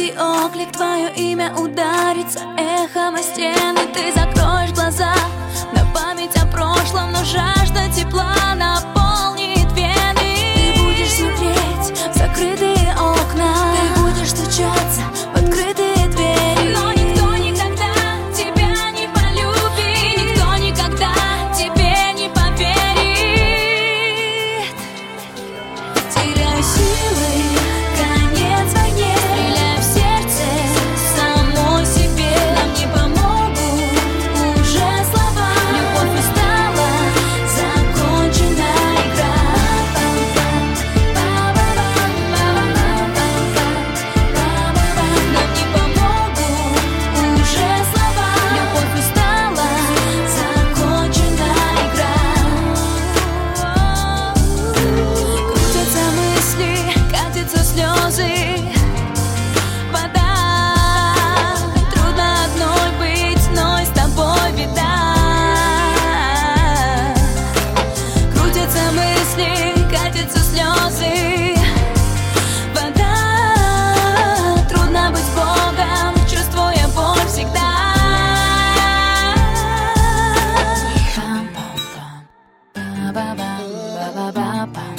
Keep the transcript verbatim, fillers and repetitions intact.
Закрытый оклик, твое имя ударится эхом о стены. Ты закроешь глаза на память о прошлом, но жажда тепла наполнит вены. Ты будешь смотреть в закрытые окна, ты будешь стучаться в открытые двери, но никто никогда тебя не полюбит, никто никогда тебе не поверит. Теряю силы, конец войне, стреляю в сердце самой себе. Нам не помогут уже слова, любовь устала, закончена игра. Нам не помогут уже слова, любовь устала, закончена игра. Крутятся мысли, катятся слезы, вода. Трудно одной быть, но и с тобой беда. Крутятся мысли, катятся слезы, вода. Трудно быть Богом, чувствуя боль всегда. Пам-пам-пам, ба-ба-бам, ба-ба-ба-пам.